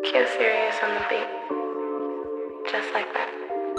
Q Serious on the beat, just like that.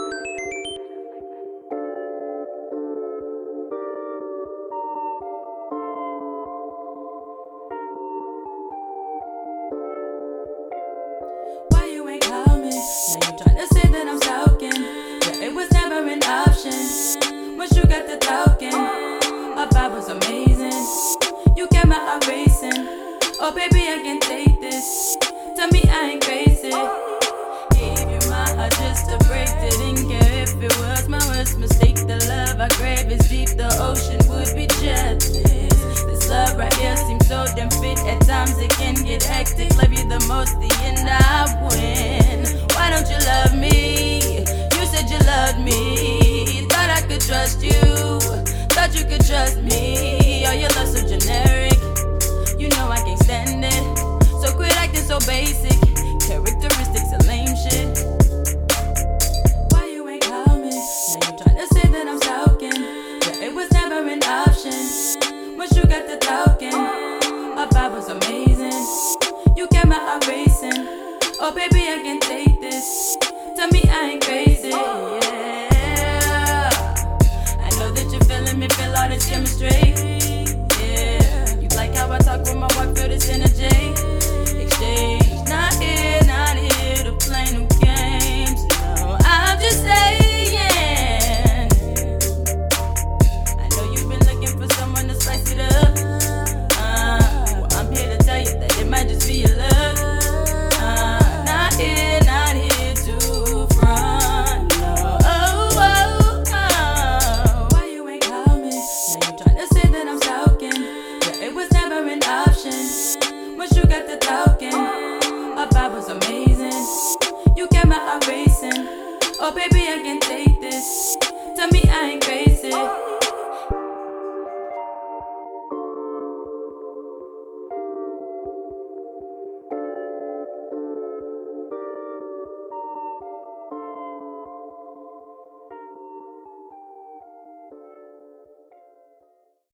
Why you ain't call me? Now you tryna say that I'm stalking. Yeah, it was never an option. Once you got the talking, our vibe was amazing. You got my heart racing. Oh baby, I can't take this. Tell me I ain't crazy. Gave you my heart just to break. Didn't care if it was my worst mistake. The love I crave is deep. The ocean would be jealous. This love right here seems so damn fit. At times it can get hectic. Love you the most, the end I win. Why don't you love me? You said you loved me. Thought I could trust you. Thought you could trust me. Oh, your love so generic. You know I can't stand it. So quit acting so basic. Characteristics of lame shit. Why you ain't call me? Now you tryna say that I'm stalking. Yeah, it was never an option. Once you got the talking, our vibe was amazing. You got my heart racing. Oh baby, I can't take this. Tell me I ain't crazy. Yeah, I know that you're feeling me, feel all this chemistry. Yeah, you like how I talk with my wife, feel this energy. Exchange, not here to play no games. No, I'm just saying. I know you've been looking for someone to spice it up. Well, I'm here to tell you that it might just be your luck. Not here to front. No, Why you ain't call me? Now you tryna say that I'm stalking. Yeah, it was never an option. Once you got the talking, our vibe was amazing. You got my heart racing. Oh baby, I can't